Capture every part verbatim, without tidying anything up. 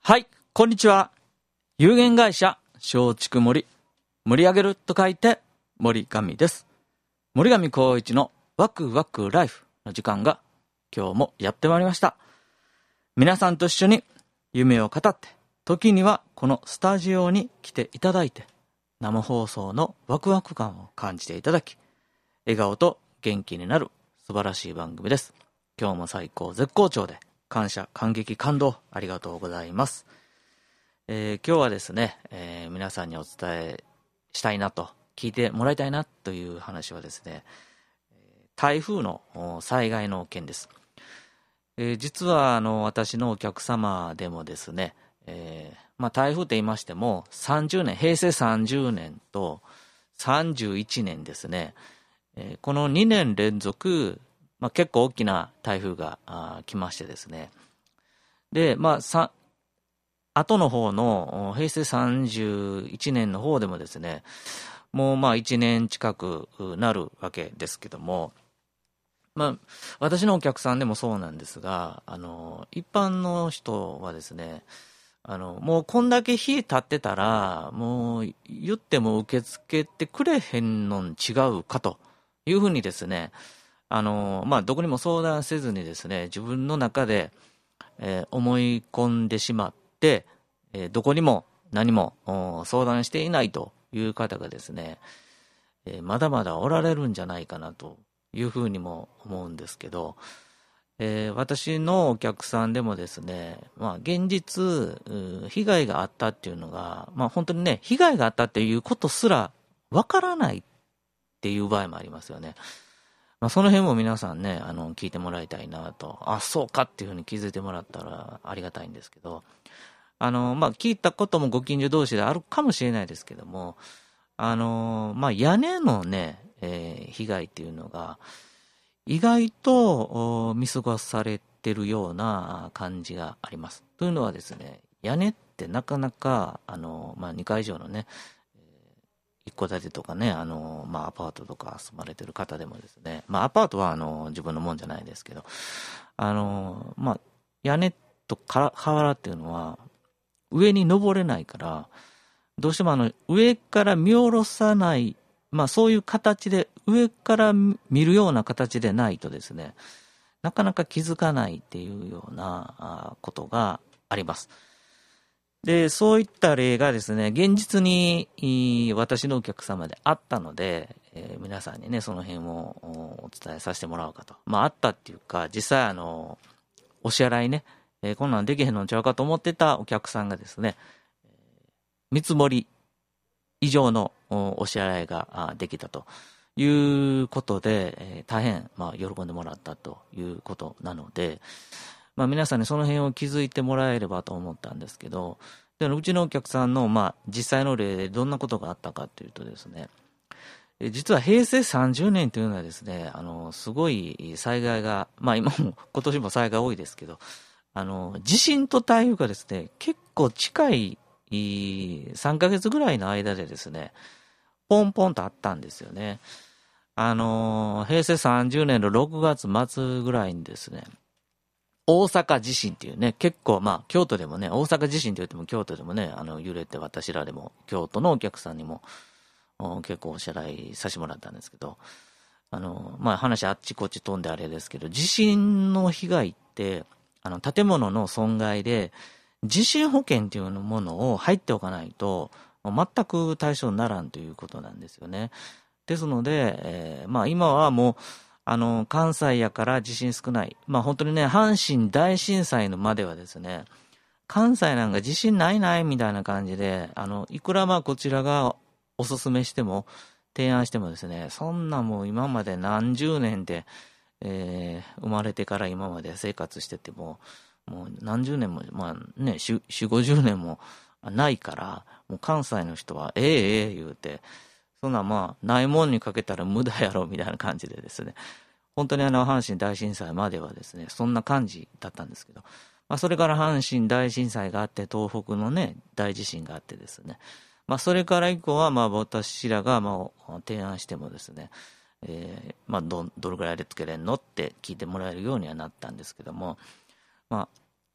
はい、こんにちは。有限会社松竹森、盛り上げると書いて森上です。森上光一のワクワクライフの時間が今日もやってまいりました。皆さんと一緒に夢を語って、時にはこのスタジオに来ていただいて、生放送のワクワク感を感じていただき、笑顔と元気になる素晴らしい番組です。今日も最高絶好調で、感謝感激感動ありがとうございます。えー、今日はですね、えー、皆さんにお伝えしたいなと、聞いてもらいたいなという話はですね、台風の災害の件です。えー、実はあの私のお客様でもですね、えーまあ、台風と言いましてもさんじゅうねん、平成さんじゅうねんとさんじゅういちねんですね、えー、このにねん連続、まあ、結構大きな台風が来ましてですね、でまあさ後の方の平成さんじゅういちねんの方でもですね、もうまあいちねん近くなるわけですけども、まあ私のお客さんでもそうなんですが、あの一般の人はですね、あのもうこんだけ日経ってたらもう言っても受け付けてくれへんのん違うかというふうにですね、あのまあどこにも相談せずにですね、自分の中で、えー、思い込んでしまってで、えー、どこにも何も相談していないという方がですね、えー、まだまだおられるんじゃないかなというふうにも思うんですけど、えー、私のお客さんでもですね、まあ、現実被害があったっていうのが、まあ、本当にね、被害があったっていうことすらわからないっていう場合もありますよね。まあ、その辺も皆さんね、あの聞いてもらいたいなと、あ、そうかっていうふうに気づいてもらったらありがたいんですけど、あのまあ、聞いたこともご近所同士であるかもしれないですけども、あのまあ、屋根のね、えー、被害っていうのが意外と見過ごされてるような感じがあります。というのはですね、屋根ってなかなかあの、まあ、にかい以上のね、一戸建てとかね、あの、まあ、アパートとか住まれてる方でもですね、まあ、アパートはあの自分のもんじゃないですけど、あの、まあ、屋根と瓦っていうのは上に登れないから、どうしてもあの上から見下ろさない、まあそういう形で上から見るような形でないとですね、なかなか気づかないっていうようなことがあります。で、そういった例がですね、現実に私のお客様であったので、えー、皆さんにね、その辺をお伝えさせてもらおうかと。まああったっていうか、実際あの、お支払いね、えー、こんなんできへんのちゃうかと思ってたお客さんがですね、見積もり以上のお支払いができたということで、えー、大変、まあ、喜んでもらったということなので、まあ、皆さんにその辺を気づいてもらえればと思ったんですけど、でうちのお客さんの、まあ、実際の例でどんなことがあったかというとですね、実は平成さんじゅうねんというのはですね、あのすごい災害が、まあ今も今年も災害多いですけど、あの地震と台風がですね、結構近いさんかげつぐらいの間でですね、ポンポンとあったんですよね。あの平成さんじゅうねんのろくがつ末ぐらいにですね、大阪地震っていうね、結構まあ京都でもね、大阪地震って言っても京都でもね、あの揺れて私らでも京都のお客さんにも結構お支払いさせてもらったんですけど、あのまあ話あっちこっち飛んであれですけど、地震の被害ってあの建物の損害で地震保険っていうものを入っておかないと全く対象にならんということなんですよね。ですので、えー、まあ今はもうあの関西やから地震少ない、まあ本当にね、阪神大震災のまではですね、関西なんか地震ないないみたいな感じで、あのいくらまあこちらがおすすめしても提案してもですね、そんなもう今まで何十年で、えー、生まれてから今まで生活しててももう何十年もまあねよんじゅうごじゅうねんもないから、もう関西の人はええええ言うて、そんなまあないもんにかけたら無駄やろみたいな感じでですね、本当にあの阪神大震災まではですねそんな感じだったんですけど、まあ、それから阪神大震災があって、東北のね大地震があってですね、まあ、それから以降はまあ私らがまあ提案してもですね、えー、まあ ど, どれぐらいでつけれんのって聞いてもらえるようにはなったんですけども、まあ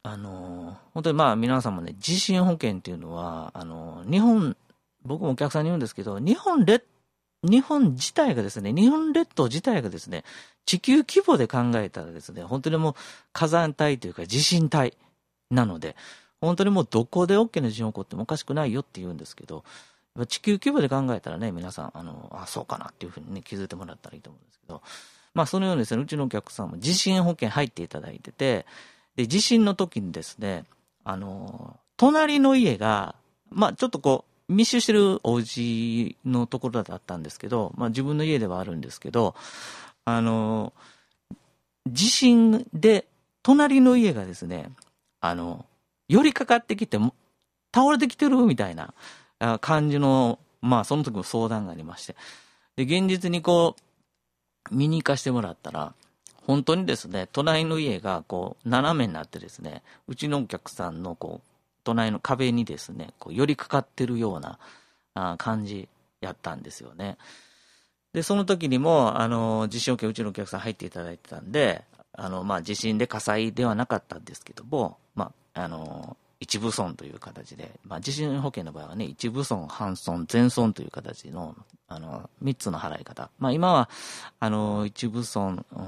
あの、本当にまあ皆さんもね、地震保険っていうのは、あの、日本、僕もお客さんに言うんですけど、日本列、日本自体がですね、日本列島自体がですね、地球規模で考えたらですね、本当にもう火山帯というか地震帯なので、本当にもうどこで大きな地震起こってもおかしくないよって言うんですけど、地球規模で考えたらね、皆さん、あの、あ、そうかなっていうふうにね、気づいてもらったらいいと思うんですけど、まあそのようにですね、うちのお客さんも地震保険入っていただいてて、で、地震の時にですね、あの、隣の家が、まあちょっとこう、密集してるお家のところだったんですけど、まあ自分の家ではあるんですけど、あの、地震で隣の家がですね、あの、寄りかかってきて、倒れてきてるみたいな感じの、まあその時も相談がありまして。で、現実にこう、見に行かしてもらったら、本当にですね、隣の家がこう、斜めになってですね、うちのお客さんのこう、隣の壁にですね、こう寄りかかってるようなあ感じやったんですよね。で、その時にも、あの、地震保険うちのお客さん入っていただいてたんで、あの、まあ、地震で火災ではなかったんですけども、まあ、あの、一部損という形で、まあ、地震保険の場合はね、一部損、半損、全損という形の、あの、三つの払い方。まあ、今は、あの、一部損、うん、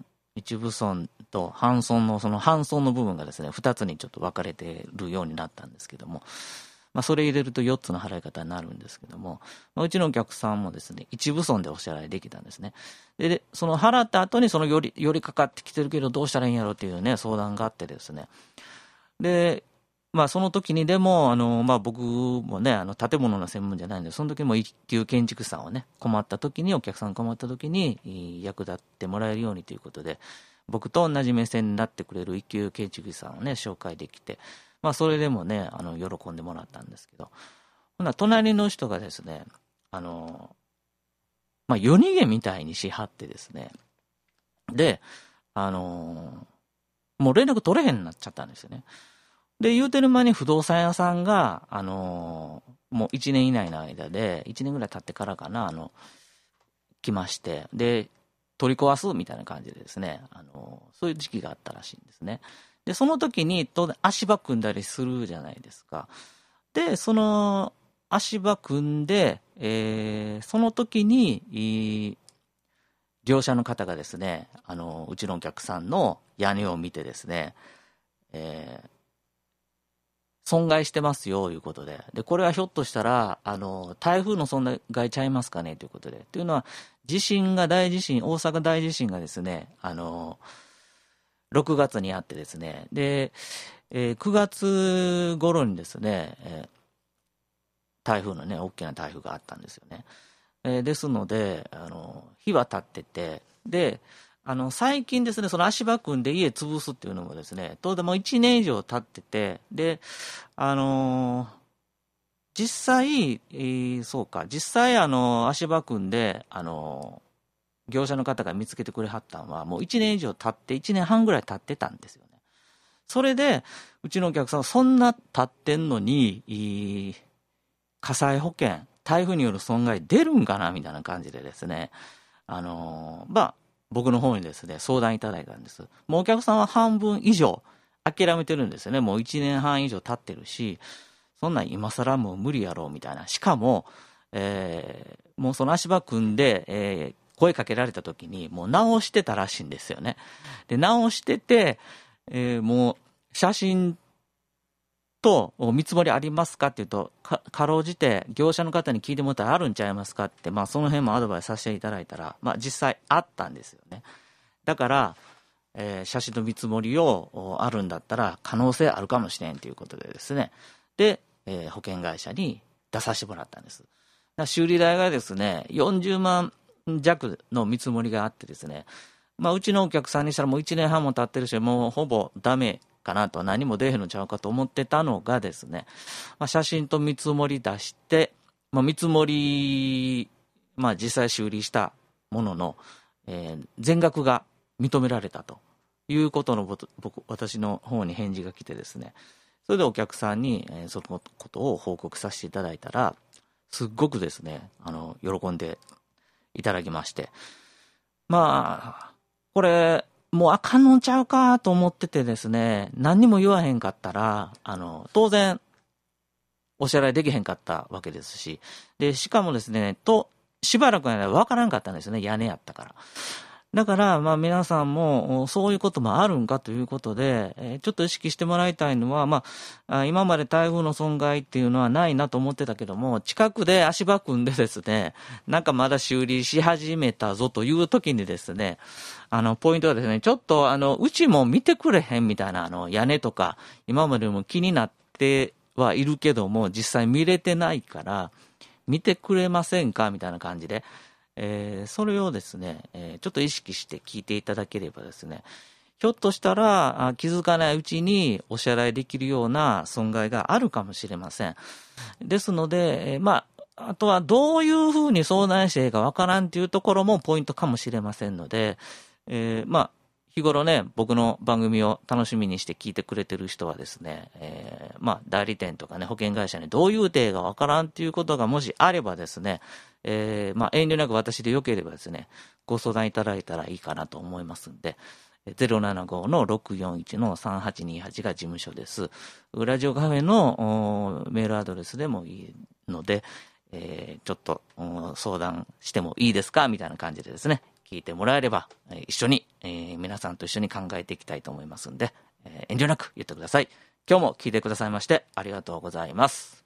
一部損と半損の、その半損の部分がですね、二つにちょっと分かれてるようになったんですけども、まあ、それ入れるとよっつの払い方になるんですけども、まあ、うちのお客さんもですね、一部損でお支払いできたんですね。で、でその払った後にその寄り、寄りかかってきてるけどどうしたらいいんやろうっていうね、相談があってですね。で、まあその時にでも、あの、まあ僕もね、あの建物の専門じゃないんで、その時も一級建築士さんをね、困った時に、お客さん困った時に役立ってもらえるようにということで、僕と同じ目線になってくれる一級建築士さんをね、紹介できて、まあそれでもね、あの、喜んでもらったんですけど、ほな、隣の人がですね、あの、まあ夜逃げみたいにしはってですね、で、あの、もう連絡取れへんなっちゃったんですよね。で、言うてる間に不動産屋さんが、あのー、もういちねん以内の間で、いちねんぐらい経ってからかな、あの、来まして、で、取り壊すみたいな感じでですね、あのー、そういう時期があったらしいんですね。で、その時に、当然足場組んだりするじゃないですか。で、その足場組んで、えー、その時に、業者の方がですね、あの、うちのお客さんの屋根を見てですね、えー損害してますよ、いうことで。で、これはひょっとしたら、あの、台風の損害ちゃいますかね、ということで。というのは、地震が大地震、大阪大地震がですね、あの、ろくがつにあってですね、で、えー、くがつ頃にですね、えー、台風のね、大きな台風があったんですよね。えー、ですので、あの、日は経ってて、で、あの、最近ですね、その足場組んで家潰すっていうのもですね、当然もういちねん以上経ってて、で、あのー、実際、えー、そうか、実際、あの、足場組んで、あのー、業者の方が見つけてくれはったのは、もういちねん以上経って、いちねんはんぐらい経ってたんですよね。それで、うちのお客さんはそんな経ってんのに、火災保険、台風による損害出るんかなみたいな感じでですね、あのー、まあ、僕の方にですね、相談いただいたんです。もうお客さんは半分以上諦めてるんですよね。もういちねんはん以上経ってるし、そんなん今更もう無理やろうみたいな。しかも、えー、もうその足場組んで、えー、声かけられた時にもう直してたらしいんですよね。で、直してて、えー、もう写真と見積もりありますかっていうと、か, かろうじて業者の方に聞いてもらったらあるんちゃいますかって、まあその辺もアドバイスさせていただいたら、まあ実際あったんですよね。だから、えー、写真の見積もりをあるんだったら可能性あるかもしれんということでですね。で、えー、保険会社に出させてもらったんです。だ修理代がですね、よんじゅうまん弱の見積もりがあってですね、まあうちのお客さんにしたらもういちねんはんも経ってるし、もうほぼダメかなと、何も出へんのちゃうかと思ってたのがですね、まあ、写真と見積もり出して、まあ、見積もり、まあ、実際修理したものの、えー、全額が認められたということの僕私の方に返事が来てですね、それでお客さんに、えー、そのことを報告させていただいたら、すっごくですね、あの喜んでいただきまして、まあこれもうあかんのんちゃうかと思っててですね、何にも言わへんかったら、あの、当然、お支払いできへんかったわけですし、で、しかもですね、と、しばらくの間わからんかったんですよね、屋根やったから。だから、まあ皆さんもそういうこともあるんかということで、えー、ちょっと意識してもらいたいのは、まあ、今まで台風の損害っていうのはないなと思ってたけども、近くで足場組んでですね、なんかまだ修理し始めたぞという時にですね、あの、ポイントはですね、ちょっとあの、うちも見てくれへんみたいな、あの、屋根とか、今までも気になってはいるけども、実際見れてないから、見てくれませんかみたいな感じで、えー、それをですね、えー、ちょっと意識して聞いていただければですね、ひょっとしたらあ気づかないうちにお支払いできるような損害があるかもしれません。ですので、えー、まあ、あとはどういうふうに相談していいかわからんというところもポイントかもしれませんので、えー、まあ、日頃ね、僕の番組を楽しみにして聞いてくれてる人はですね、えー、まあ、代理店とかね、保険会社にどういう手がわからんということがもしあればですね、えー、まあ、遠慮なく私でよければですね、ご相談いただいたらいいかなと思いますんで、ゼロななごのろくよんいちのさんはちにはちが事務所です。ラジオカフェのメールアドレスでもいいので、えー、ちょっと相談してもいいですかみたいな感じでですね、聞いてもらえれば、一緒に、えー、皆さんと一緒に考えていきたいと思いますんで、えー、遠慮なく言ってください。今日も聞いてくださいましてありがとうございます。